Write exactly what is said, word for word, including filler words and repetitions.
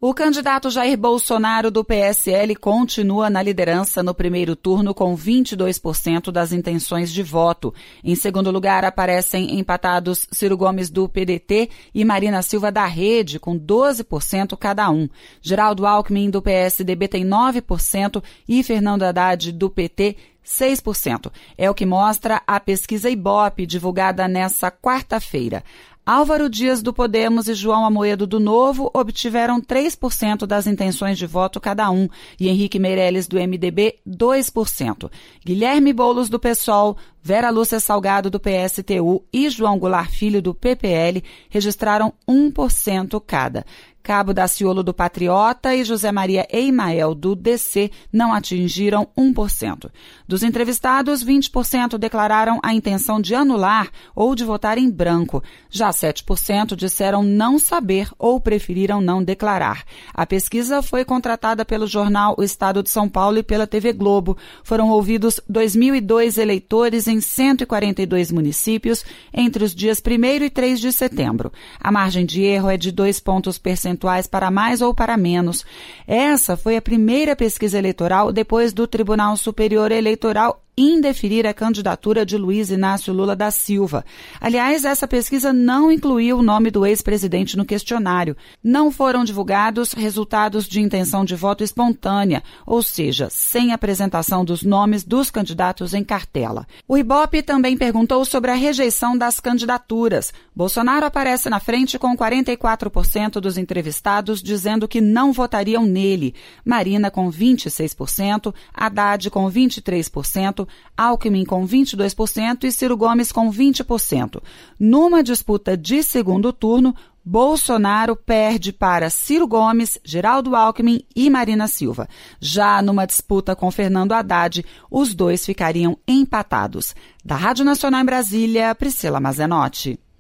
O candidato Jair Bolsonaro do P S L continua na liderança no primeiro turno com vinte e dois por cento das intenções de voto. Em segundo lugar, aparecem empatados Ciro Gomes do P D T e Marina Silva da Rede, com doze por cento cada um. Geraldo Alckmin do P S D B tem nove por cento e Fernando Haddad do P T seis por cento. É o que mostra a pesquisa Ibope, divulgada nesta quarta-feira. Álvaro Dias do Podemos e João Amoedo do Novo obtiveram três por cento das intenções de voto cada um e Henrique Meirelles do M D B dois por cento. Guilherme Boulos do PSOL, Vera Lúcia Salgado do P S T U e João Goulart Filho do P P L registraram um por cento cada. Cabo Daciolo do Patriota e José Maria Eimael do D C não atingiram um por cento. Dos entrevistados, vinte por cento declararam a intenção de anular ou de votar em branco. Já sete por cento disseram não saber ou preferiram não declarar. A pesquisa foi contratada pelo jornal O Estado de São Paulo e pela T V Globo. Foram ouvidos dois mil e dois eleitores em cento e quarenta e dois municípios entre os dias primeiro e três de setembro. A margem de erro é de dois pontos percentuais para mais ou para menos. Essa foi a primeira pesquisa eleitoral depois do Tribunal Superior Eleitoral indeferir a candidatura de Luiz Inácio Lula da Silva. Aliás, essa pesquisa não incluiu o nome do ex-presidente no questionário. Não foram divulgados resultados de intenção de voto espontânea, ou seja, sem apresentação dos nomes dos candidatos em cartela. O Ibope também perguntou sobre a rejeição das candidaturas. Bolsonaro aparece na frente com quarenta e quatro por cento dos entrevistados dizendo que não votariam nele. Marina com vinte e seis por cento, Haddad com vinte e três por cento, Alckmin com vinte e dois por cento e Ciro Gomes com vinte por cento. Numa disputa de segundo turno, Bolsonaro perde para Ciro Gomes, Geraldo Alckmin e Marina Silva. Já numa disputa com Fernando Haddad, os dois ficariam empatados. Da Rádio Nacional em Brasília, Priscila Mazenotti.